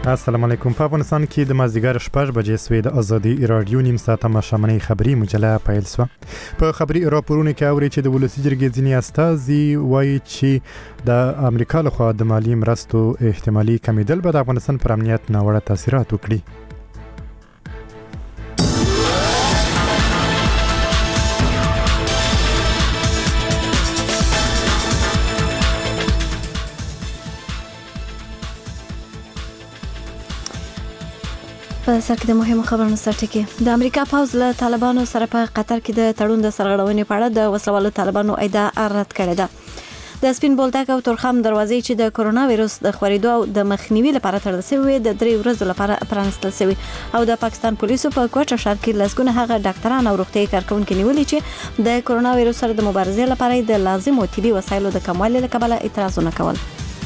السلام علیکم. په افغانستان کې د مازدیګر 6 بجې سوې د ازادي رادیو نیم ساعته مشامنۍ خبري مجله پیل شوه. په خبري راپورونو کې اوري چې د ولسی جرګې ځینې استازي وایي چې د امریکا لخوا د مالی مرستو احتمالي کمیدل به د افغانستان پر امنیت ناوړه تاثیرات وکړي. په سر کې د مهمو خبرونو سرټکی. د امریکا پوځ له طالبانو سره په قطر کې د تړون د سرغړونې په اړه د وسلوالو طالبانو ادعا رد کړې ده. د سپین بولدک او تورخم دروازې چې د کرونا وایروس د خورېدو او د مخنیوي لپاره تړل شوی د 3 ورځې لپاره پرانستل شوی او د پاکستان پولیسو په کوټه ښار کې لسګونه هغه ډاکټران او روغتیايي کارکونکي نیولي چې د کرونا وایروس سره د مبارزې لپاره د لازمو طبي وسایلو د کموالي له کبله اعتراضونه کول.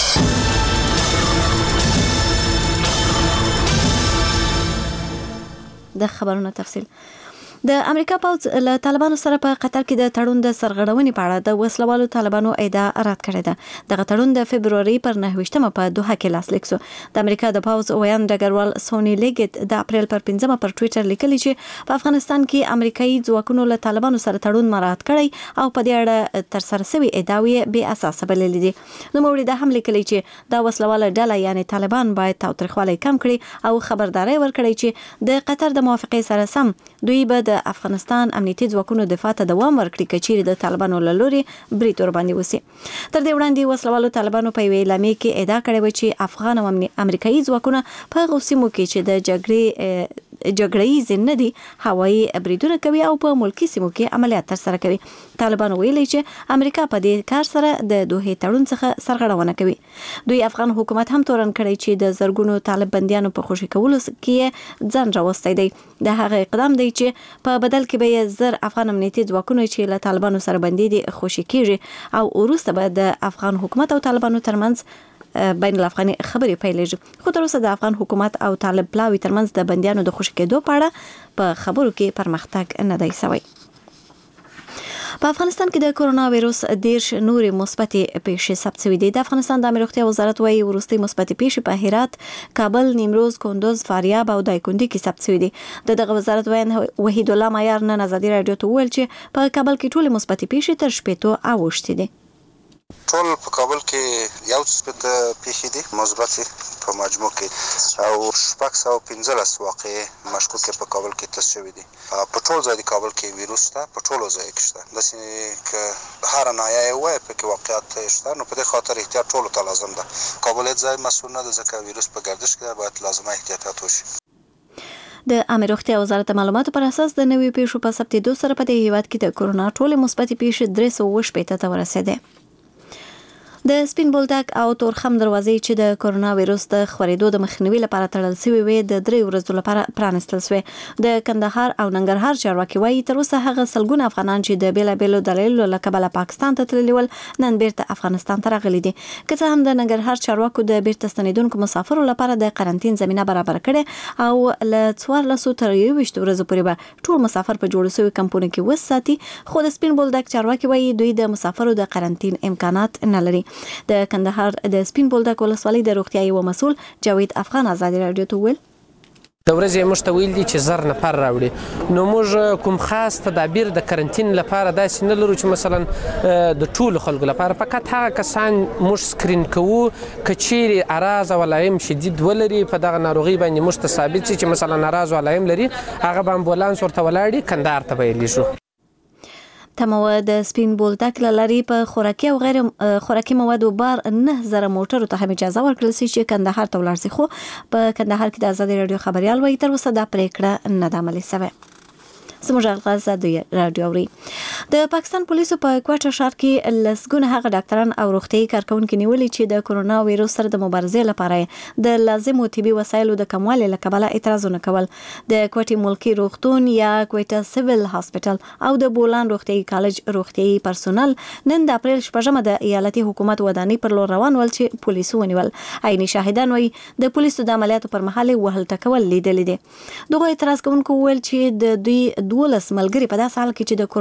د خبرونو تفصیل. د امریکا پوځ له طالبانو سره په قطر کې د تړون د سرغړونې په اړه د وسلوالو طالبانو ادعا رد کړې ده. دغه تړون د فبرवरी پر 9 په دوحه کې لاسلیک شو. د امریکا د پوځ ویان ډګروال سونی لیګټ د اپریل پر 15 پر ټوئیټر لیکلی چې په افغانستان کې امریکایي ځواکونو له طالبانو سره تړون مراعات کړی او په دې اړه تر سره شوی ادعاوې بې اساس بللې دي. نو موري د هم لیکلی چې دا وسلواله ډله یعنی طالبان باید تاوتریخوالی کم کړي او خبرداري ورکړي چې د قطر د موافقې سره سم دوی به د افغانستان امنیتي ځواکونو دفاع ته دوام ورکړي کچېرې د طالبانو له لوري برید ورباندې وسی. تر دې وړاندې وسلوالو طالبانو په یوې اعلامیه کې ادعا کړې و چې افغان او امریکایي ځواکونه په هغو سیمو کې چې د جګړې ځنه دي هوایي بریدونه کوي او په ملکی سیمو کې عملیات ترسره کوي. طالبان ویلي چې امریکا په دې کار سره د دوه تړون څخه سرغړونه کوي. دوی افغان حکومت هم تورن کړی چې د زرګونو طالب بنديانو په خوشي کولو کې ځان راوستي دی. د هغه اقدام دی چې په بدل کې به زر افغان امنیتي ځواکونو چې له طالبانو سره بندي دي خوشي کیږي او وروسته به د افغان حکومت او طالبانو ترمنځ بین الافغاني خبرې پیلېږي. خو تر اوسه د افغان حکومت او طالب پلاوي ترمنځ د بنديانو د خوشي کېدو په اړه په خبرو کې پرمختګ نه دی شوی. په افغانستان کې د کرونا وایروس 10 نورې مثبتې پیښې ثبت شوې دي. د افغانستان د امنیت روغتیا وزارت وايي وروستي مثبتې پیښې په هرات، کابل، نیمروز، کندوز، فاریاب او دایکنډي کې ثبت شوې دي. دغه وزارت وایي وحید الله معیار نن ازادي رادیو ته وویل چې په کابل کې ټول مثبتې پیښې تر 80 اوښتې دي. ټول په کابل کې یو څه پیښې دي مثبت په مجموع کې او 615 واقعې مشکوکه په کابل کې تست شوې دي. په ټول ځای کابل کې ویروس ته په ټولو ځای کې شته. داسې ک هر ناحیه وای په کې واقعیت شته. نو په دې خاطر احتیاط ټول ته لازم ده. کابل ځای مسؤل نه ده ځکه ویروس په گردش کې باید لازمه احتیاطات وشي. د امنیت روغتیا وزارت معلوماتو پر اساس د نوې پیښو په ثبتېدو سره په دې هیواد کې د کرونا ټولې مثبتې پیښې 380 ته ورسېدې. د سپین بولدک او تورخم دروازې چې د کرونا وایروس د خورېدو د مخنیوي لپاره تړل شوی وي د 3 ورځو لپاره پرانستل شوی. د کندهار او ننګرهار چارواکي وایي تر اوسه هغه سلګونه افغانان چې د بیلابېلو دلایلو له کبله پاکستان ته تللي ول نن بیرته افغانستان ته راغلي دي. که څه هم د ننګرهار چارواکو د بیرته ستنېدونکو مسافرو لپاره د قرنټین زمينه برابر کړي او له 14 تر 21 ورځې پورې به ټول مسافر په جوړ شوی کمپونه کې وساتي. خو د سپین بولدک چارواکي وایي دوی د مسافرو د قرنټین امکانات نه لري. د کندهار د سپین بولدک ولسوالۍ د روغتیايي و مسؤل جاوید افغان ازادي رادیو ته ویل د ورځې موږ ته ویل دي چې زر نفر راوړي. نو موږ کوم خاص تدابیر د کرنټین لپاره داسې نه لرو چې مثلا د ټولو خلکو لپاره فقط هغه کسان موږ سکرین کوو که چیرې اعراض او علائم شدید ولري په دغه ناروغي باندې موږ ته ثابت شي چې مثلا اعراض او علائم لري هغه به امبولانس ورته ولاړي کندهار ته به یې لیږو. تمه د سپین بولدک لري په خوراکي او غیر خوراکي موادو بار 9000 موټرو ته هم اجازه ورکړل شي چې کندهار ته ولاړ شي. خو په کندهار کې د ازادي رادیو خبريال وایي تر اوسه دا پریکړه نه ده عملي شوې. زموږ غږ ازادي رادیو اوري. د پاکستان پولیسو په کوټه ښار کې لسګونه هغه ډاکټران او روغتیايي کارکونکي نیولي چې د کرونا وایروس سره د مبارزې لپاره د لازمو طبي وسایلو د کموالي له کبله اعتراضونه کول. د کوټې ملکی روغتون یا کوټه سیویل هاسپټل او د بولان روغتیايي کالج روغتیايي پرسونل نن د اپریل 8 د ایالتي حکومت ودانۍ پر لور روان ول چې پولیسو ونیول. عیني شاهدان وایي د پولیسو د عملیاتو پر مهال وهل ټکول لیدل دي. دغه اعتراض کوونکو ویل چې د دوی 12 ملګري په داسې حال کې چې د کرونا ناروغي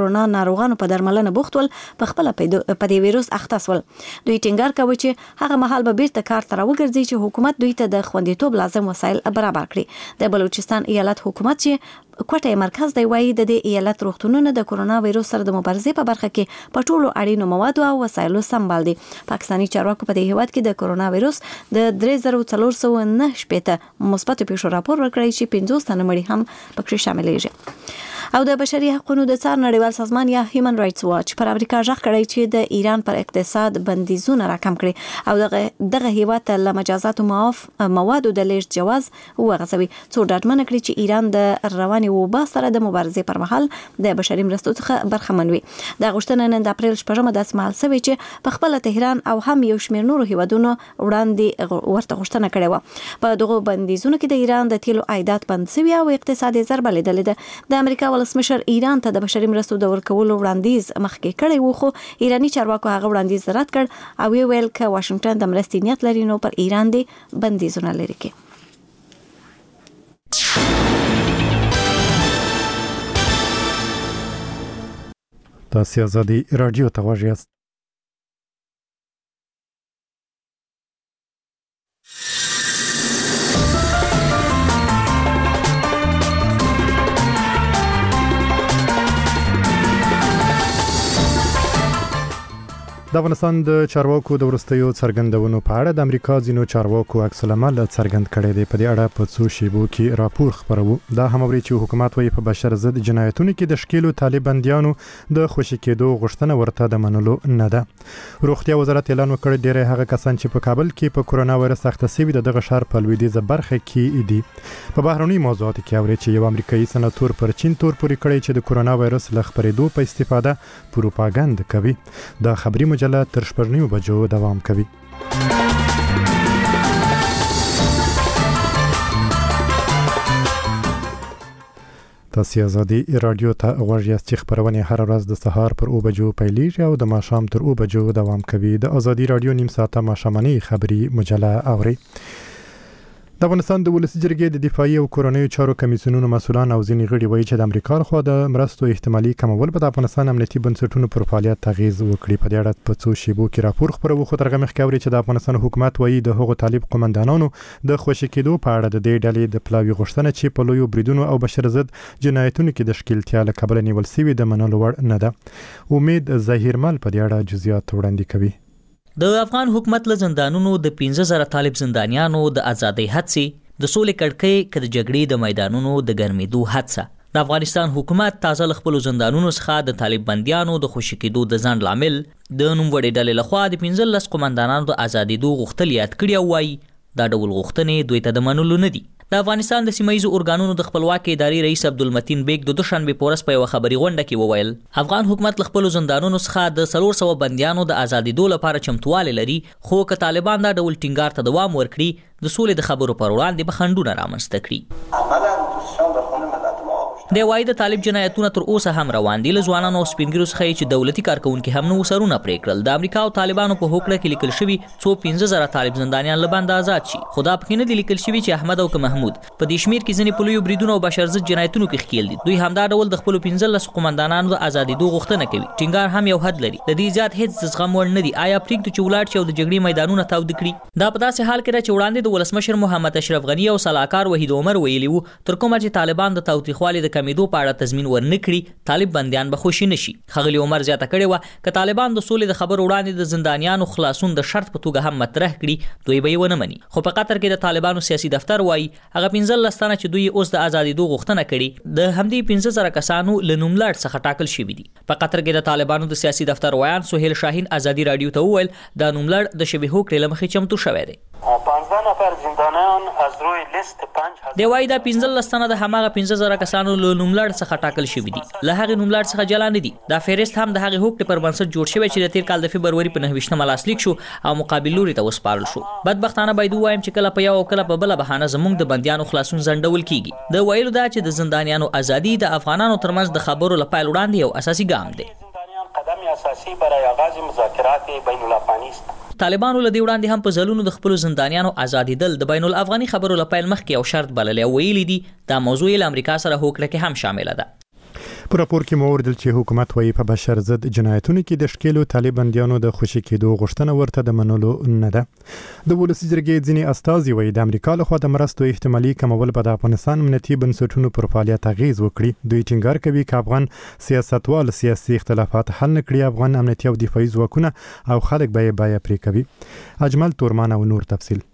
ناروغانو په درملنه بوخت ول په خپل په دې ویروس اخته شول. دوی ټینګار کوي چې هغه مهال به بیرته کار ته راوګرځي چې حکومت دوی ته د خوندیتوب لازم وسایل برابر کړي. د بلوچستان ایالت حکومت چې کوټه مرکز دی وایي د دې ایالت روغتونونه د کورونا وایروس سره د مبارزې په برخه کې په ټولو اړینو موادو او وسایلو سمبال دي. پاکستاني چارواکو په دې هیواد کې د کورونا وایروس د 3409 شپېته مثبت پیښو راپور ورکړی چې 50 تنه مړي هم پکې شاملېږي. او د بشري حقوقو د څار نړیوال سازمان یا هیومن رائټس واچ پر امریکا ژغ کړی چې د ایران پر اقتصاد بندیزونه راکم کړي او دغه هیواد ته له مجازاتو معاف موادو د لیږد جواز وغځوي څو ډاډمنه کړي چې ایران د رواني وبا سره د مبارزې پر مهال د بشري مرستو څخه برخمن وي. د غوښتنه نن د اپریل 8 د اسمال سوي چې په خپل تهران او هم یو شمېر نورو هیوادونو وړاندې ورته غوښتنه کړې و. په دغه بندیزونو کې د ایران د تیلو عایدات بند شوی او اقتصادي ضربه لیدلې ده. د امریکا ولسمشر ایران ته د بشري مرستو د ورکولو وړاندیز مخکې کړی و خو ایرانی چارواکو هغه وړاندیز رد کړ او ویل چې واشنگټن د مرستې نیت لري نو پر ایران دی بندیزونه لري کې. تاسو آزادي رادیو ته غواړئ. د افغانستان د چارواکو د وروستیو څرګندونو په اړه د امریکا ځینو چارواکو عکس العمل څرګند کړی دی. په دې اړه په څو شیبو کې راپور خپرو. دا هم اوري چې حکومت وايي په بشر ضد جنایتونو کې د شکیلو طالباندیانو د خوشي کېدو غوښتنه ورته د منلو نه ده. روغتیا وزارت اعلان وکړ ډېری هغه کسان چې په کابل کې په کورونا وایرس اخته شوي دغه ښار په لویدیځه برخه کې دي. په بهرني موضوعاتو کې اوري چې یو امریکایي سناتور پر چین تور پورې کړی چې د کورونا وایرس له خپرېدو په استفاده پروپاګاندا کوي. دا خبري مجله تر 9 بجو دوام کوي. تاسو آزادي رادیو ته غواړئ چې خبرونه هر ورځ د سهار پر 9 بجو پیلېږي او د ماښام تر 9 بجو دوام کوي. د آزادي رادیو نیم ساعته ماښامنۍ خبري مجله اوري. د افغانستان د ولسي جرګې د دفاعي او کورنیو چارو کمیسیونونو مسؤلان او ځینې غړي وایي چې د امریکا لخوا د مرستو احتمالي کمول به د افغانستان امنیتي بنسټونو پر فعالیت اغیز وکړي. په دې اړه په څو شیبو کې راپور خپرو خو تر هغه مخکې اوري چې د افغانستان حکومت وایي د هغو طالب قومندانانو د خوشي کېدو په اړه د دې ډلې د پلاوي غوښتنه چې په لویو بریدونو او بشر ضد جنایتونو کې د شکیلتیا له کبله نیول شوي د منلو وړ نه ده. امید ظاهرمل په دې اړه جزئیات وړاندې کوي. د افغان حکومت له زندانونو د 15000 طالب زندانیانو د ازادۍ هڅې د سولې کړکۍ کې د جګړې د میدانونو د ګرمېدو هڅه. د افغانستان حکومت تازه له خپلو زندانونو څخه د طالب بندیانو د خوشي کېدو د ځنډ لامل د نوموړې ډلې لخوا د 15 قومندانانو د ازادېدو غوښتل یاد کړي او وایي دا ډول غوښتنې دوی ته د منلو نه دي. د افغانستان د سیمایي ارګانونو د خپلواکۍ ادارې رئیس عبدالمتین بیگ د دوشنبه په ورځ په یو خبري غونډه کې وویل افغان حکومت له خپل زندانونو څخه د 400 بندیانو د ازادېدو لپاره چمتواله لري خو که طالبان دا ډول ټینګار ته دوام ورکړي د سولې د خبرو پر وړاندې به خنډونه رامنځته کړي. د وای د طالب جنایتونه تر اوسه هم روان دي. له ځوانانو او سپینګیرو څخه چې دولتي کارکونکو هم نو سرونه پرې کړل. د امریکا او طالبانو په هوکړه کې لیکل شوی څو 15000 طالب زندانیان له بند آزاد شي. خدا پکې نه دی لیکل شوی چې احمد او محمود په دې شمیر کې ځنې پلوي بریدونو او بشر ضد جنایتونو کې ښکیل دي. دوی همدا ډول د خپل 15 قومندانانو د ازادېدو غوښتنه کوي. ټینګار هم یو حد لري. د دې ذات هیڅ زغم وړ نه دي. آیا پریږدو چې ولاړ شي او د جګړې میدانونه تاود کړي؟ دا په داسې حال کې چې وړاندې د ولسمشر محمد اشرف غنی او صلاحکار وحید عمر ویلي وو تر کومه چې طالبان د تاوتریخوالي د کمیدو په اړه تضمین ورنکړي طالب بندیان به خوشي نشي. خغلی عمر زیاته کړي و ک طالبان د سولې د خبر وړاندې د زندانیانو خلاصون د شرط په توګه هم مطرح کړي دوی به ونه مني. خو په قطر کې د طالبانو سیاسي دفتر وایي هغه 15 تنه چې دوی اوس د ازادېدو غوښتنه کړي د همدې 15000 کسانو له نوملړ څخه ټاکل شوي دي. په قطر کې د طالبانو د سیاسي دفتر ویان سهیل شاهین آزادي رادیو ته وویل دا نوملړ د شبیه هوکړې له مخې چمتو شوی دی. 15 نفر زندانیان از روی لیست 5000 دی وای دا 15 تنه د هماغه 15000 کسانو له نوملړ څخه ټاکل شوي دي. له هغه نوملړ څخه جلا نه دي. دا فهرست هم د هغه هوکړې پر بنسټ جوړ شوی چې د تیر کال د فبروري په 9 لاسلیک شو او مقابل لوري ته وسپارل شو. بدبختانه باید وایم چې کله په یو او کله په بل بهانه زموږ د بندیانو خلاصون زندول کیږي. د ویلو دا چې د زندانیانو ازادي د افغانانو ترمنځ د خبرو لپاره وړاندې یو اساسي ګام دی. قدم اساسي برای آغاز مذاکرات بین الاقوامي است. طالبانو له دې وړاندې هم په ځلونو د خپل زندانیانو ازادېدل د بین الافغاني خبرو لپاره مخکې یو شرط بللی او ویلي دي دا موضوع له امریکا سره هوکړه کې هم شامل ده. په راپور کې مو اوریدل چې حکومت وايي په بشر ضد جنایتونو کې د ښکېلو طالباندیانو د خوشي کېدو غوښتنه ورته د منلو نه ده. د ولسي جرګې ځینې استازي وايي د امریکا لخوا د مرستو احتمالي کمول به د افغانستان امنیتي بنسټونو پر فعالیت اغیز وکړي. دوی ټینګار کوي چې افغان سیاستوال سیاسي اختلافات حل نه کړي، افغان امنیتي او دفاعي ځواکونه او خلک به یې پرې کوي. اجمل تورمان او نور تفصیل.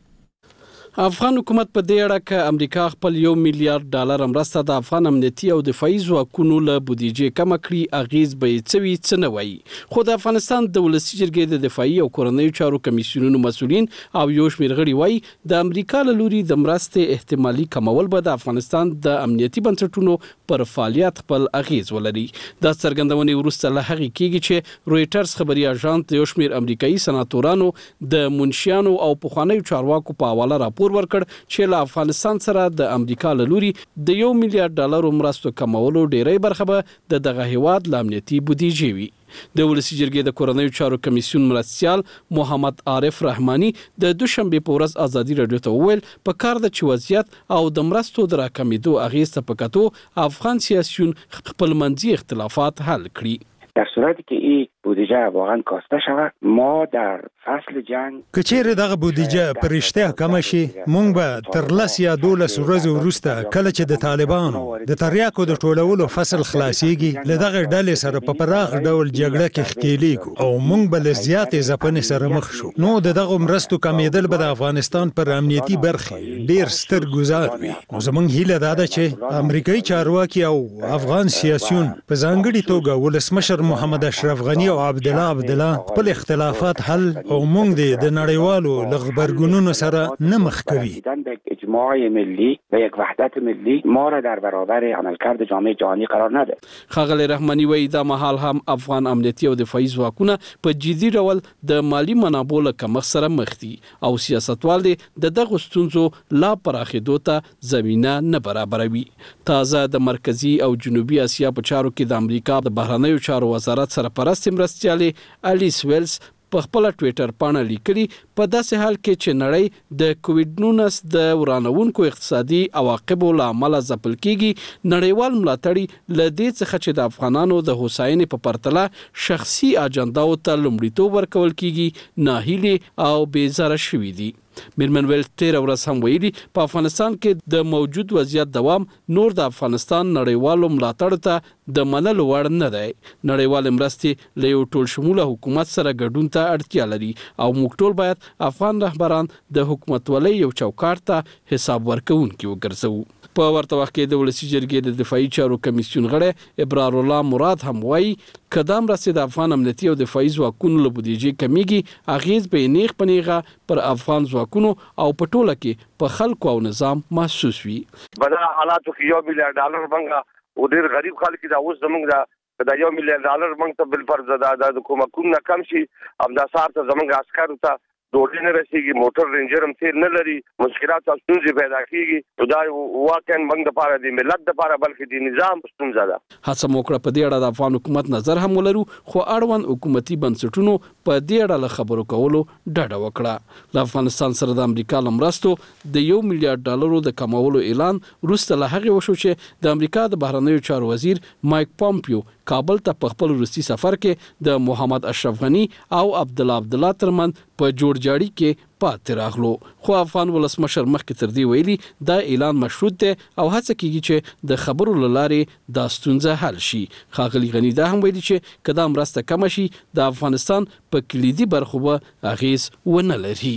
افغان حکومت په دې اړه ک امریکا خپل $1 میلیارډ مرسته د افغان امنیتي او دفاعي ځواکونو له بودیجې کم کړي، اغیز به یې څوي څه نه وایي. خو د افغانستان د ولسي جرګې د دفاعي او کورنیو چارو کمیسیونونو مسؤلین او یو شمېر غړي وایي د امریکا له لوري د مرستې احتمالي کمول به د افغانستان د امنیتي بنسټونو پر فعالیت خپل اغیز ولري. دا څرګندونې وروسته له هغې کېږي چې رويټرز خبري اژانس د یو شمېر امریکایي سناتورانو د منشیانو او پخوانیو چارواکو په حواله راپور ورکړ چې له افغانستان سره د امریکا له لوري د $1 میلیارډ مرستو کمولو ډیری برخه به دغه هیواد له امنیتي بودیجې وي. د ولسي جرګې د کورنیو چارو کمیسیون مرستیال محمد عارف رحماني د دوشنبه په ورځ ازادي رادیو ته وویل په کار د وضعیت او د مرستو د راکمېدو اغیز ته په کتو افغان سیاسیون خپلمنځي اختلافات حل کړي. در صورتی که این بودجه واقعا کاسته شود ما در فصل جنگ کچېر دغه بودجه پر اشتیا کم شي مونږ به تر 10 یا 12 ورځې وروسته کله چې د طالبانو د تریاکو د ټولولو فصل خلاصيږي له دغه ډلې سره په پراخ ډول جګړه کې ښکېلیږو او مونږ به له زیاتې ځپنې سره مخ شو. نو دغه مرستو کمیدل به د افغانستان پر امنیتي برخې ډیر ستر ګزار وي. نو زمونږ هیله دا ده چې امریکایي چارواکي او افغان سیاسيون په ځانګړي توګه ولسمشر محمد اشرف غنی او عبدالله خپل اختلافات حل او موږ د نړیوالو غبرګونونو سره نه مخ کوي. اجماع ملی و یک وحدت ملی ما را در برابر عملکرد جامعه جهانی قرار نده. ښاغلی رحماني وایي دا مهال هم افغان امنیتي او دفاعي ځواکونه په جدي ډول د مالی منابعو له کمښت سره مخ دي او سیاستوال د دغو ستونزو لا پراخېدو ته زمینه نه برابروي. تازه د مرکزي او جنوبي اسیا په چارو کې د امریکا د بهرنیو چارو وزارت سرپرست مرستیالې الیس ویلز په خپل ټویټر باندې لیکلي په داسې حال کې چې نړۍ د کووډ-19 د ورانوونکو اقتصادي عواقبو له امله ځپل کېږي، نړیوال ملاتړي له دې څخه چې د افغانانو د هوساینې په پرتله شخصي اجنداو ته لومړیتوب ورکول کېږي ناهیلي او بیزاره شوي دي. میرمن ویل تیر ورځ هم ویلي په افغانستان کې د موجود وضعیت دوام نور د افغانستان نړیوالو ملاتړ ته د منلو وړ نه دی. نړیوال مرستې له یو ټول شموله حکومت سره ګډون ته اړتیا لري او موږ ټول باید افغان رهبران د حکومتولۍ یو چوکاټ ته حساب ورکوونکي وګرځوو. په ورته وخت کې د ولسي جرګې د دفاعي چارو کمیسیون غړی ابرار الله مراد هم وایي که دا مرستې د افغان امنیتي او دفاعي ځواکونو له بودیجې کمیږي اغیز به یې نیغ په نیغه پر افغان ځواکونو او په ټوله کې په خلکو او نظام محسوس وي. په دا حالاتو کې $1 میلیارډ منګه او ډېر غریب خلک دا اوس زمونږ دا $1 میلیارډ منګ ته بل پر د کومکونو کم شي همدا سار ته زمونږ عسکرو ته ډوډۍ نه رسیږي، موټر رینجر هم تیر نه لري، مشکلات او ستونزې پیدا کیږي. دا واقعا موږ د پاره د ملت د پاره بلکې د نظام ستونزه ده. هڅه موکړه په دې اړه د افغان حکومت نظر هم ولرو، خو اړوند حکومتي بنسټونو په دې اړه له خبرو کولو ډډه وکړه. له افغانستان سره د امریکا لمرستو د $1 میلیارډ د کمولو اعلان وروسته له هغې وشو چې د امریکا د بهرنیو چارو وزیر مایک پامپیو کابل ته په خپل وروستي سفر کې د محمد اشرف غنی او عبدالله ترمن په جوړجاړي کې پاتې راغلو. خو افغان ولسمشر مخکې تر دې ویلي دا اعلان مشروط دی او هڅه کیږي چې د خبرو له لارې دا ستونزه حل شي. ښاغلي غنی دا هم ویلي چې که دا مرسته کمه شي د افغانستان په کلیدي برخو به اغیز ونه لري.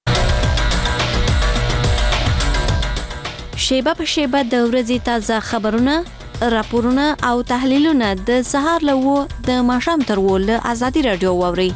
شیبه په شیبه د ورځې تازه خبرونه، راپورونه او تحلیلونه د سهار له 9 د ماښام تر 10 له ازادي رادیو واورئ.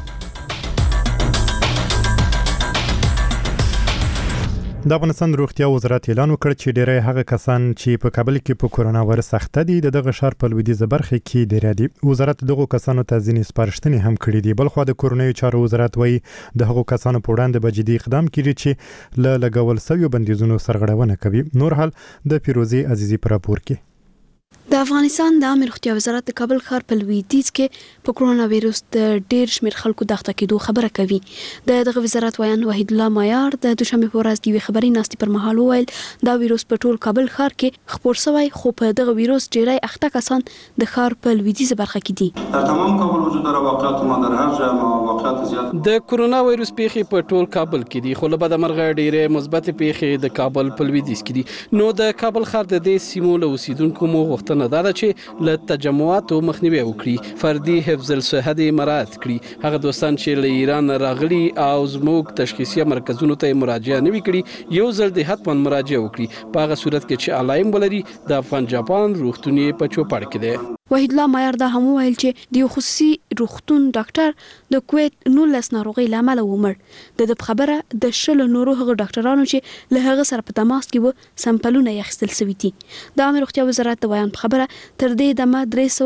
د افغانستان روغتیا وزارت اعلان وکړ چې ډیری هغه کسان چې په کابل کې په کورونا وایرس اخته دي دغه ښار په لویدیځه برخه کې ډیر دي. وزارت دغه کسانو ته ځینې سپارښتنې هم کړې دي. بلخو د کورونایي چارو وزارت وایي د هغو کسانو په وړاندې به جدي اقدام کیږي چې له لګول شویو بندیزونو سرغړونه کوي. نور حال د پیروزي عزیزي پر راپور کې د افغانستان د عامه روغتیا وزارت د کابل ښار په لویدیځ کې په کرونا وایروس د ډیر شمیر خلکو د اخته کېدو خبره کوي. دغه وزارت وایان وحید الله مایار د دوشنبه په ورځ د خبري ناستې پر مهال وویل دا وایروس په ټول کابل ښار کې خپور شوی، خو په دغه وایروس ډیری اخته کسان د ښار په لویدیځه برخه کې دي. در تمام کابل وجود داره واقعیت ما در هر جا واقعیت زیات. د کرونا وایروس پیښې په ټول کابل کې دي، خو له بده مرغه ډیره مثبت پیښې د کابل په لویدیځ کې دي. نو د کابل ښار د دې سیمو له اوسیدونکو مو غوښتنه ده چې له تجمعاتو مخنیوي وکړي، فردي حفظ الصحه مراعات کړي. هغه دوستان چې له ایران راغلي او زموږ تشخیصي مرکزونو ته مراجعه نه وکړي، یو ځل د حتما مراجعه وکړي. په هغه صورت کې چې علایم ولري د افغان جاپان روغتوني په چوپړ کې دی. وحید الله مایار دا هم ویل چې د خصوصي روغتون ډاکټر د کویت 19 ناروغي لامل ومړ. د خبره د شل نورو هغه ډاکټرانو چې له هغه سره په تماس کې و سمپلونه یې خپل سوي دي. د عامه روغتیا وزارت د بیان په خبره تر دې دمه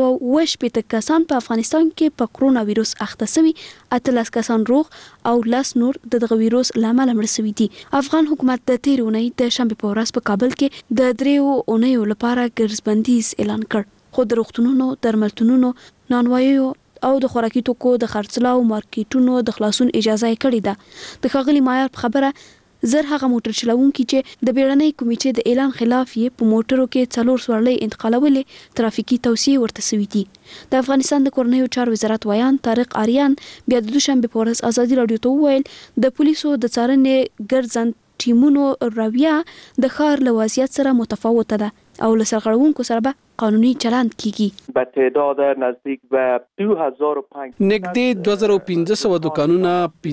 318 کسان په افغانستان کې په کرونا وایروس اخته سوي، 18 کسان روغ او 10 نور دغه وایروس لامل مړ سوي دي. افغان حکومت د تیر اونۍ د شنبه په ورځ په کابل کې د 3 اونیو لپاره ګرځبندیز اعلان کړ، خو د روغتونونو، درملتونونو، نانواییو او د خوراکي توکو د خرڅلاو مارکیټونو د خلاصون اجازه یې کړې ده. د ښاغلي مایار په خبره زر هغه موټر چلوونکي چې د بیړنۍ کمیټې د اعلان خلاف یې په موټرو کې 4 سوړلې انتقالولې ترافیکي توصیې ورته سوي دي. د افغانستان د کورنیو چارو وزارت وایان طارق آریان بیا د دوشنبه په ورځ ازادي رادیو ته وویل د پولیسو د څارنې ګرځند ټیمونو رویه د ښار له وضعیت سره متفاوته ده او له سرغړونکو سره به قانوني چلند کیږي. به تعداد نزدیک به 2005 نږدې 2500 دکانونه،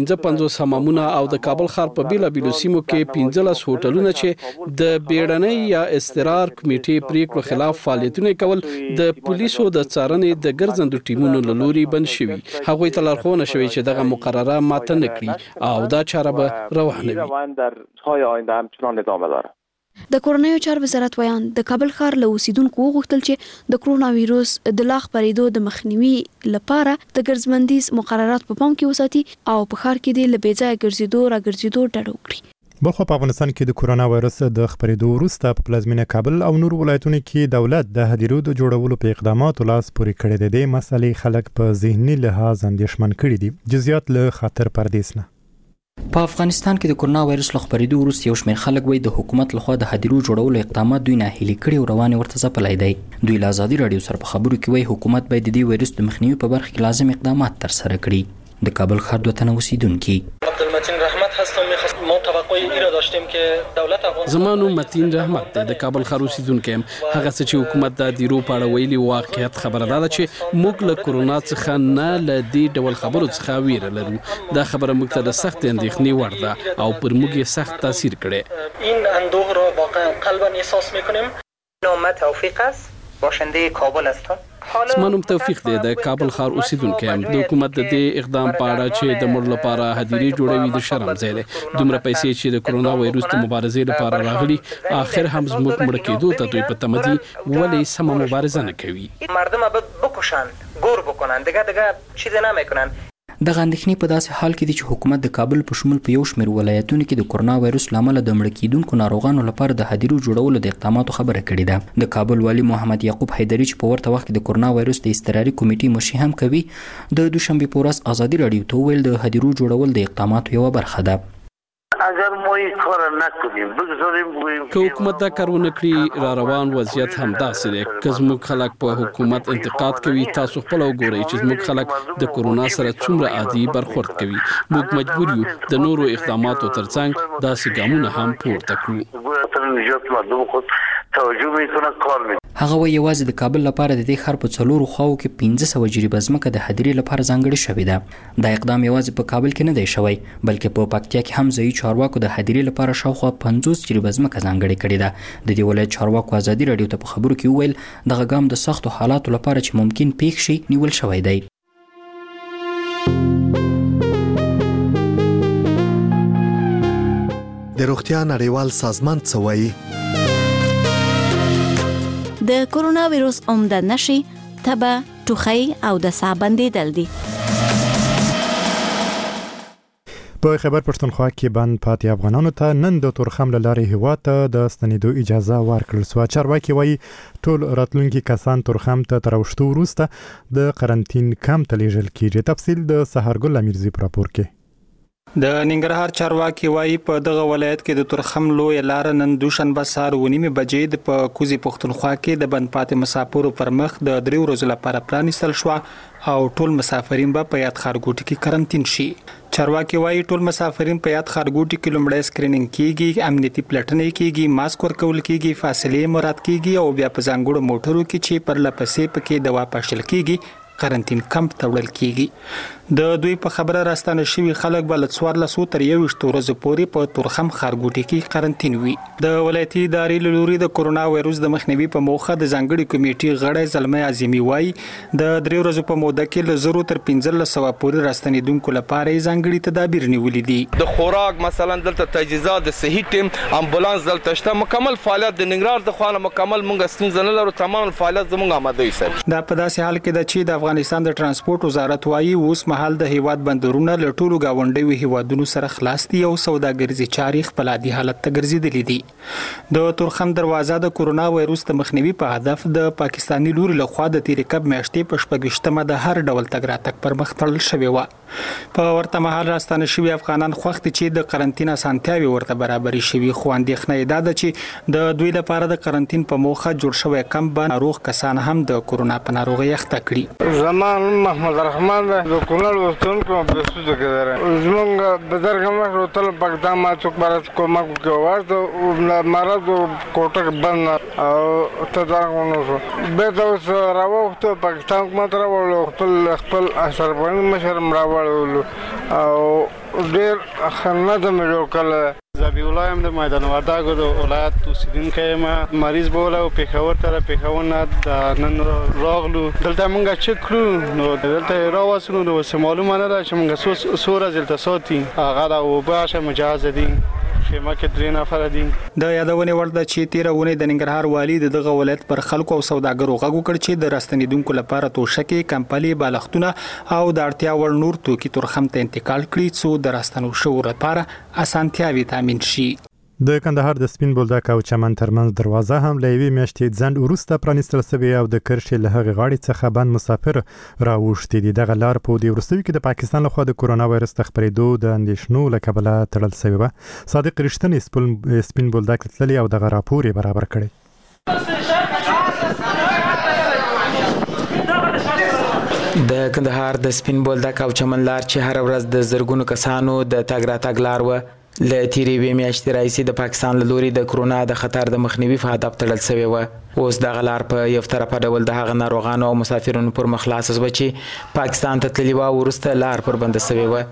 55 حمامونه او د کابل ښار په بیلابیلو سیمو کې 15 هوټلونه چې د بیړنۍ یا اضطرار کمیټې پریکړو خلاف فعالیتونه کول د پولیسو د څارنې د ګرځندو ټیمونو له لوري بند شوي. هغوی ته لارښوونه شوې چې دغه مقرره ماته نه کړي او دا چاره به روانه وي. در های آینده همچنان ادامه داره. د کورنیو چارو وزارت وایان د کابل ښار له اوسیدونکو وغوښتل چې د کرونا وایروس د لا خپرېدو د مخنیوي لپاره د ګرځبندیز مقررات په پام کې وساتي او په ښار کې د لبېځای ګرځېدو راګرځېدو ډډه وکړي. بلخو په افغانستان کې د کرونا وایروس د خپرېدو وروسته په پلازمینه کابل او نور ولایتونو کې دولت د هدیرو د جوړولو په اقداماتو لاس پورې کړی دی. د مسلې خلک په ذهني لحاظ اندېښمن کړي دي. جزئیات له خاطر پردیس نه. په افغانستان کې د کرونا وایروس له خپرېدو وروسته یو شمېر خلک وایي د حکومت لخوا د هدیرو جوړولو اقدامات دوی ناهیلي کړي او روانې ورته ځپلی دی. دوی له ازادي راډیو سره په خبرو کې وایي حکومت باید د دې وایروس د مخنیوي په برخه کې لازم اقدامات ترسره کړي. د کابل ښار 2 تنه اوسیدونکي عبدالمتین رحمت هستم. ما توقع این را داشتیم که دولت افغانستان زمانو متین رحمت د کابل ښار اوسیدونکی یم. هغه څه چې حکومت د هدیرو په اړه ویلي واقعیت خبره ده چې موږ له کرونا څخه نه له دې ډول خبرو څخه ویره لرو. دا خبره موږ ته د سخت اندېښنې وړ ده او پر موږ یې سخت تاثیر کړی. این اندوه را واقعا قلبا احساس میکنیم. نام توفیق است، باشنده کابل هستم. زمانوم توفیق دی د کابل ښار اوسیدونکی یم. د حکومت د دې اقدام په اړه چې د مړ لپاره هدیرې جوړوي د شرم ځای دی. دومره پیسې چې د کرونا وایروس د مبارزې لپاره راغلي، آخر هم زموږ مړ کېدو ته دوی په تمه دي. ولې سمه مبارزه نه کوي؟ مردم بکشن، گور بکنن، دیگه چیز نمیکنن. دغه اندېښنې په داسې حال کې دي چې حکومت د کابل په شمول په یو شمېر ولایتونو کې د کرونا وایروس له امله د مړه کېدونکو ناروغانو لپاره د هدیرو جوړولو د اقداماتو خبره کړې ده. د کابل والي محمد یعقوب حیدري چې په ورته وخت کې د کرونا وایروس د اضطراري کمیټې مشري هم کوي، د دوشنبه په ورځ ازادي راډیو ته وویل د هدیرو جوړول د اقداماتو یوه برخه ده. اگر ما این کار نکنیم بگذاریم که حکومت دا کار ونه کړي، را روان وضعیت هم داسې دی. که زموږ خلک په حکومت انتقاد کوي، تاسو خپل وګورئ چې زموږ خلک د کرونا سره څومره عادي برخورد کوي. موږ مجبور یو د نورو اقداماتو ترڅنګ داسې ګامونه هم پورته کړو. هغه وایي یوازې د کابل لپاره د دې ښار په 4 خواو کې 1500 جریبه ځمکه د هدیرې لپاره ځانګړې شوې ده. دا اقدام یوازې په کابل کې نه دی شوی، بلکې په پکتیا کې هم ځایي چارواکو د هدیرې لپاره شاوخوا 50 جریبه ځمکه ځانګړې کړې ده. د دې ولایت چارواکو ازادي راډیو ته په خبرو کې وویل دغه ګام د سختو حالاتو لپاره چې ممکن پیښ شي نیول شوی دی. د روغتیا نړیوال سازمان څه وایي؟ د کرونا وایروس عمده نښې تبه، ټوخی او د ساه بندېدل دي. په خیبر پښتونخوا کې بند پاتې افغانانو ته نن د تورخم له لارې هیواد ته د ستنېدو اجازه ورکړل شوه. چارواکي وایي ټول راتلونکي کسان تورخم ته تر اوښتو وروسته د قرنطین کمپ ته لیږل کیږي. تفصیل د سحرګل امیرزي په راپور کې. د ننګرهار چارواکي وایي په دغه ولایت کې د تورخم لوی لار نن دوشنبه سهار 9:30 بجې د کوزي پښتونخوا کې د بند پاتې مسافرو پر مخ د 3 ورځې لپاره پرانیستل شو او ټول مسافرین به په یاد ښارګوټي کې قرنطین شي. چارواکي وایي ټول مسافرین په یاد ښارګوټي کې لومړی سکرینینګ کیږي، امنیتي پلټنې کیږي، ماسک ورکول کیږي، فاصلې مراعات کیږي او بیا په ځانګړو موټرو کې چې پر لپسې پکې دوا پاشل کیږي قرنطین کمپ ته وړل کیږي. د دوی په خبره راستانه شوی خلک بل 1400 تر 21 ورځې پورې په تورخم ښارګوټي کې قرنطین وي. د ولایتي ادارې لوري د کورونا وایروس د مخنیوي په موخه د ځانګړي کمیټې غړی زلمه اعظمي وایي د 3 ورځې په موده کې له 0 تر 1500 پورې راستنیدونکو لپاره ځانګړي تدابیر نیولې دي. د خوراک مثلا دلته تجهیزات، د صحي ټیم، امبولانس دلته شته، مکمل فعالیت د ننګرهار د خوانه مکمل مونږ ستونزه نه لرو، تمام فعالیت زموږ آماده یې. دا په داسې حال کې د چې د افغانستان د ترانسپورت وزارت وایي اوس مهال د هیواد بندرونه له ټولو گاونډیو هیوادونو سره خلاص دي او سوداګریزي چارې خپل عادي حالت ته ګرځېدلې دي. د تورخم دروازه د کورونا وایروس د مخنیوي په هدف د پاکستاني لوري لخوا د تیر کب میاشتې په 28مه د هر ډول تګ راتګ پر مخ تړل شوی و. په ورته مهال راستانه شوی افغانان خوښ دي چې د قرنطین اسانتیاوي ورته برابرې شوی، خو اندېښنه ده چې د دوی لپاره د قرنطین په موخه جوړ شوی کمپ به ناروغ کسان هم د کورونا په ناروغۍ اخته کړي. زمان محمد رحمان د کونړ وستونکو په سوزه کې درې زمونږ بزرګ مشر تل پاکستان ما څوک برات کومک کوي او مرض کوټه بند او تدارونه شو به تاسو راوخته پاکستان حکومت راوړل خپل سربن مشر راوړل او ډیر خدمت مې وکړه. زبی الله هم د میدان وردګو د ولایت اوسیدونکی ما مریض بوله او پېښور ته پېښور نه د نن راغلو دلته مونږ چک کړو نو دلته راوسنو نو معلومه نه ده چې مونږ څو ورځې دلته ساتي هغه د اوبه مجاز دي خیمه کې 3 نفر دي. د یادونه ورده چې 13 ونې د ننګرهار والی دغه ولایت پر خلکو او سوداګرو غږ وکړ چې د راستنیدونکو لپاره توشکې، کمپلي، بالښتونه او د اړتیا وړ نور توکي تورخم ته انتقال کړي څو د راستنو شو لپاره اسانتیاوي تامین شي. د کندهار د سپین بولدک او چمن ترمنځ دروازه هم له یوې میاشتې ځنډ وروسته پرانیستل شوې او د کرښې له هغې غاړې څخه بند مسافر راوښتي دي. دغه لار په دې وروستیو کې د پاکستان لخوا د کورونا وایرس د خپرېدو د اندېښنو له کبله تړل شوې وه. صادق رښتینی سپین بولدک تللی او دغه راپور یې برابر کړی. د کندهار د سپین بولدک او چمن لار چې هر ورځ د زرګونو کسانو د تګ راتګ لار و له تیرې وې میاشتې راهیسې د پاکستان له لوري د کرونا د خطر د مخنیوي په هدف تړل شوې وه. اوس دغه لار په یو طرفه ډول د هغه ناروغانو او مسافرینو پر مخ خلاصه شوه چې پاکستان ته تللي وه، وروسته لار پر بنده شوې وه.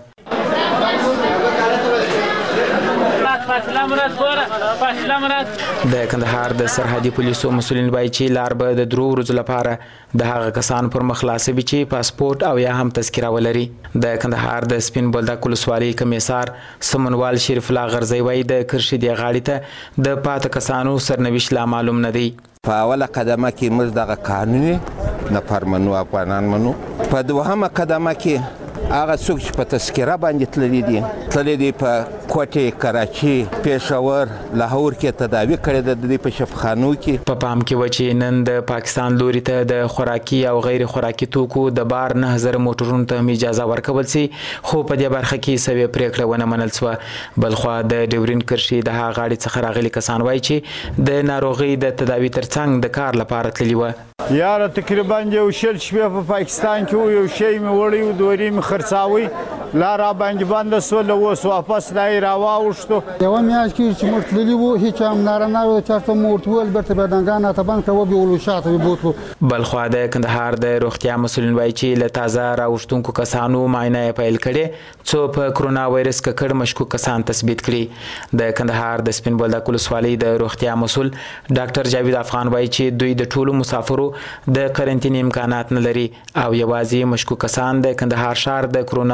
د کندهار د سرحدي پولیسو مسؤلین وایي چې لار به د 3 ورځو لپاره د هغه کسانو پر مخ خلاصوي چې پاسپورت او یا هم تذکره ولري. د کندهار د سپین بولدک ولسوالۍ کمیسار سمنوال شریف الله غرزی وایي د کرښې د غاړې ته د پاتې کسانو سرنوشت لا معلوم نه دی. په اوله قدمه کې موږ دغه قانوني نفر منو، افغانان منو. په دوهمه قدمه کې هغه څوک چې په تذکره باندې تللی دي په کوټې، کراچي، پېښور، لاهور کې تداوي کړې ده د دې په شفاخانو کې. په پام کې و چې نن د پاکستان لوري ته د خوراکي او غیر خوراکي توکو د بار 9000 موټرونو ته اجازه ورکول سي، خو په دې برخه کې سوي پریکړه ونه منل شوه. بلخوا د ډیورین کرښې د هغه غاړې څخه راغلي کسان وایي چې د ناروغي د تداوي ترڅنګ د کار لپاره تللي وه. یاره تقریبا یو شل شپې په پاکستان کې یو شی مې وړی و، دوری مې خرڅاوی، لار را باندې بنده شوله، اوس واپس دا یې راواوښتو. یوه میاشت کې چې موږ تللي وو هېچا هم نارینه و چېرته مو ورته وویل بیرته به دنګان راته بند کړه وبیولو شاته یې بوتلو. بلخوا د کندهار د روغتیا مسؤلین وایي چې له تازه راوښتونکو کسانو معاینه یې پیل کړې څو په کرونا وایرس ککړ مشکوک کسان تثبیت کړي. د کندهار د سپین بولدک ولسوالۍ د روغتیا مسؤل ډاکټر جاوید افغان وایي چې دوی د ټولو مسافرو د قرنطین امکانات نه لري او یوازې مشکوک کسان د کندهار ښار د کرونا روغتون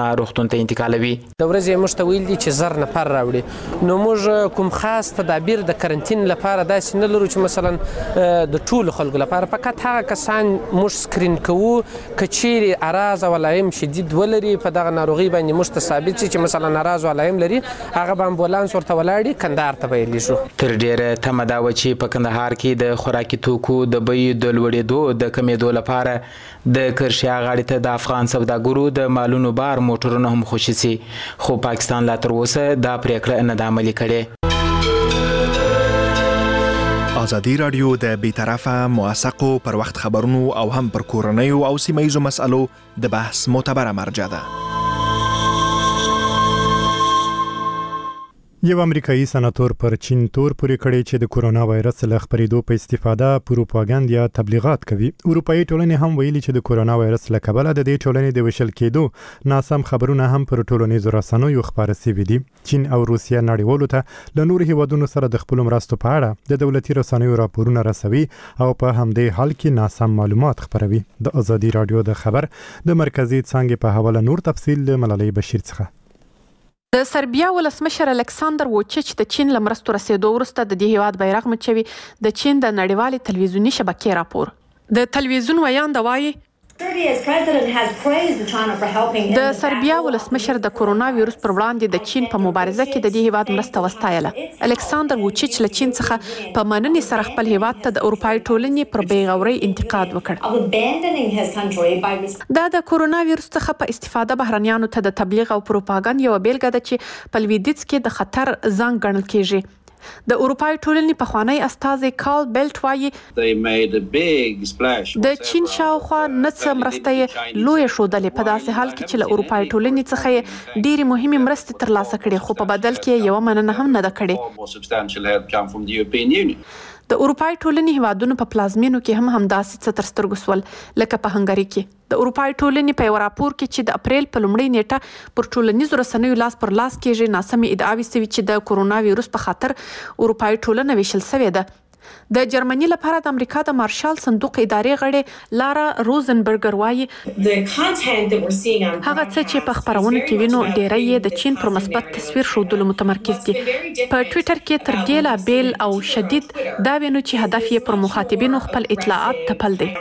روغتون ته انتقالوي. د ورځې موږ ته ویل دي چې زر نفر راوړي، نو موږ کوم خاص تدابیر د کرنټین لپاره داسې نه لرو چې مثلا د ټولو خلکو لپاره، فقط هغه کسان موږ سکرین کوو که چیرې اعراض او علائم شدید ولري په دغه ناروغي باندې موږ ته ثابت شي چې مثلا اعراض او علائم لري، هغه به امبولانس ورته ولاړي کندهار ته به یې لیږو. تر ډیره تمه دا وه چې په کندهار کې د خوراکي توکو د بیې د لوړېدو د کمېدو لپاره د کرشیا غاړې ته د افغان سوداګرو د مالونو بار موټرونه هم خوشي سي، خو پاکستان لا تر اوسه دا پریکړه نه ده عملي کړې. ازادي رادیو د بیطرفه موثقو پر وخت خبرونو او هم پر کورنیو او سیمه‌ییزو مسألو د بحث معتبره مرجع ده. یو امریکایي سناتور پر چین تور پورې کړی چې د کورونا وایرس له خپرېدو په استفاده پروپاګاندا یا تبلیغات کوي. اروپایي ټولنې هم ویلي چې د کورونا وایرس له کبله د دې ټولنې د وشل کېدو ناسم خبرونه هم پر ټولنیزو رسنیو خپاره شوي دي. چین او روسیه نړیوالو ته له نورو هیوادونو سره د خپلو مرستو په اړه د دولتي رسنیو راپورونه رسوي او په همدې حال کې ناسم معلومات خپروي. د ازادي رادیو د خبر د مرکزي څانګې په حواله نور تفصیل له ملالۍ بشیر څخه. د سربیا ولسمشر الکساندر ووچیچ د چین له مرستو رسېدو وروسته د دې هیواد بیرغ مچوي. د چین د نړیوالې تلویزیوني شبکې راپور. د تلویزیون ویانده وایي د سربیا ولسمشر د کورونا وایرس پر وړاندې د چین په مبارزه کې د دې هیواد مرسته وستایله. الکساندر ووچیچ له چین څخه په مننې سره خپل هیواد ته د اروپایي ټولنې پر بیغورۍ انتقاد وکړ. دا د کورونا وایرس څخه په استفاده بهرنیانو ته د تبلیغ او پروپاګاندا یو بیلګه ده چې په لویدیځ کې د خطر زنګ ګڼل کیږي. د اروپایي ټولنې پخوانی استازی کارل بیلټ وایي د چین شاوخوا نه څه مرسته یې لویه ښودلې، په داسې حال کې چې له اروپایي ټولنې څخه یې ډېرې مهمې مرستې ترلاسه کړې، خو په بدل کې یې یوه مننه هم نه ده کړې. د اروپایي ټولنې هیوادونو په پلازمینو کې هم همداسې څه تر سترګو سول، لکه په هنګري کې. د اروپایي ټولنې په یو راپور کې چې د اپریل په لومړۍ نیټه پر ټولنیزو رسنیو لاس پر لاس کېږي ناسمې ادعاوې سوي چې د کورونا وایرس په خاطر اروپایي ټولنه ویشل سوې ده. د جرمني لپاره د امریکا د مارشال صندوق ادارې غړې لارا روزنبرګر وایي هغه څه چې په خبرونو کې وینو ډېری یې د چین پر مثبت تصویر ښودلو متمرکز دي. په ټویټر کې تر ګیله بیل او شدید دا وینو چې هدف یې پر مخاطبینو خپل اطلاعات تپل دي.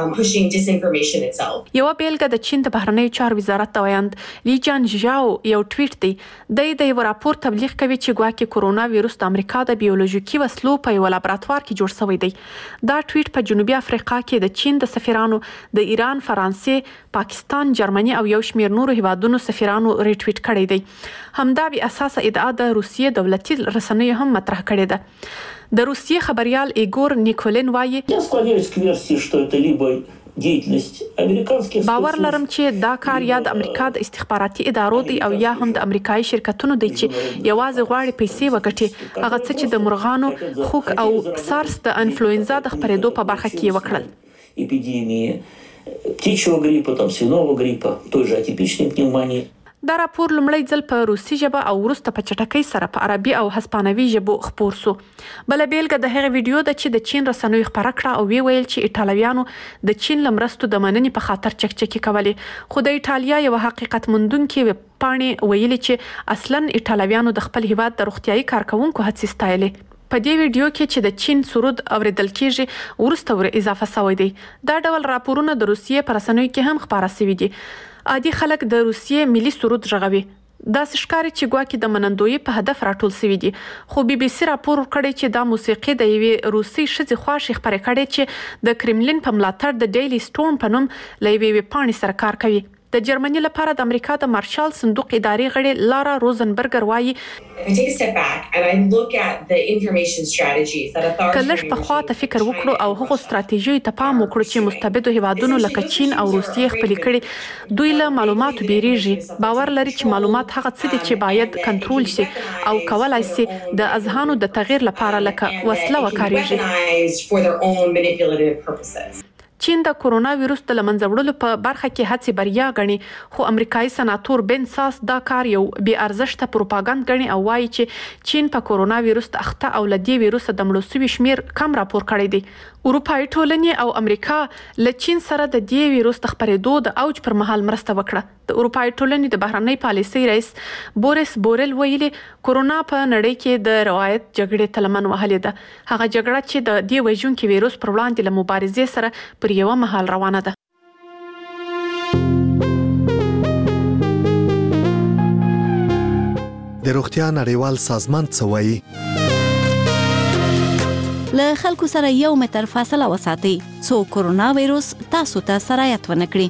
یو بیلګه د چین د بهرنیو چارو وزارت د ویاند لیجان ژاو یو ټویټ دی. د یو راپور تبلیغ کوي چې ګواکې کورونا وایرس د امریکا د بیولوژیکي وسلو په یو لابراتوار کې جوړ شوی دی. دا ټویټ په جنوبي افریقا کې د چین د سفیرانو، د ایران، فرانسې، پاکستان، جرمني او یو شمېر نورو هیوادونو سفیرانو ریټویټ کړی دی. همدا بې اساسه ادعا د روسیې دولتي رسنیو هم مطرح کړې ده. د روسیې خبریال ایګور نیکولین وایي باور لرم چې دا کار یا د امریکا د استخباراتي ادارو دی او یا هم د امریکایي شرکتونو دی چې یوازې غواړي پیسې وګټي، هغه څه چې د مرغانو، خوک او سارس د انفلوئنزا د خپرېدو په برخه کې وکړل. دا راپور لومړی ځل په روسي ژبه او وروسته په چټکۍ سره په عربي او هسپانوي ژبو خپور سو. بله بیلګه د هغې ویډیو ده چې د چین رسنیو خپره کړه او ویې ویل چې ایټالویانو د چین له مرستو د مننې په خاطر چکچکې کولې، خو د ایټالیا یو حقیقت موندونکې ویبپاڼې ویلي چې اصلاً ایټالویانو د خپل هیواد د روغتیایي کارکوونکو هڅې ستایلې. په دې ویډیو کې چې د چین سرود اوریدل کېږي وروسته ور اضافه شوی دی. دا ډول راپورونه د روسیې په رسنیو کې هم خپاره شوي دي. عادي خلک د روسیې ملي سرود غږوي. داسې ښکاري چې ګواکې د منندویۍ په هدف راټول شوي دي. خو بي بي سي راپور ورکړی چې دا موسیقي د یوې روسۍ ښځې خوښې خپرې کړې چې د کرملین په ملاتړ د ډیلی سټورم په نوم له یوې ویبپاڼې سره کار کوي. د جرمني لپاره د امریکا د مارشال صندوق ادارې غړې لارا روزنبرګر وایي که لږ پخوا ته فکر وکړو او هغو ستراتیژیو ته پام وکړو چې مستبدو هیوادونو لکه چین او روسیې خپلې کړي، دوی له معلوماتو بیریږي. باور لري چې معلومات هغه څه دي چې باید کنټرول شي او کولای شي د اذهانو د تغییر لپاره لکه وسله وکاریږي. چین د کورونا وایرس د له منځه وړلو په برخه کې هڅې بریا ګڼي، خو امریکایي سناتور بن ساس دا کار یو بې ارزښته پروپاګاندا ګڼي او وایي چې چین په کورونا وایرس اخته او له دې وایرس د مړو شویو شمېر کم راپور کړی دی. اروپאי ټولنې او امریکا له چین سره د دې ویروس د خپرېدو د اوج پر مهال مرسته وکړه. د اروپאי ټولنې د بهرنۍ پالیسۍ رئیس بوریس بورل ویلي کورونا په نړۍ کې د روایت جګړې تلمن وهلې ده. هغه جګړه چې د دې وژونکي ویروس پر وړاندې له مبارزې سره پر یوه مهال روانه ده. د روغتیا نړیوال سازمان څه وایي؟ له خلکو سره 1 متر فاصله وساتئ څو کورونا وایروس تاسو ته سرایت ونه کړي.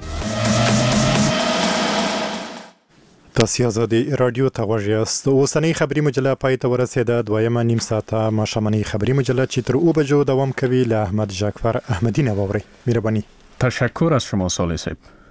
تاسو آزادي رادیو ته غوږ یاست. اوسنۍ خبري مجله پای ته ورسېده. دویمه نیم ساعته ماښامنۍ خبري مجله چې تر 2 بجو دوام کوي له احمد جعفر احمدی نه واورئ. مهرباني. تشکر از شما صالح صاحب.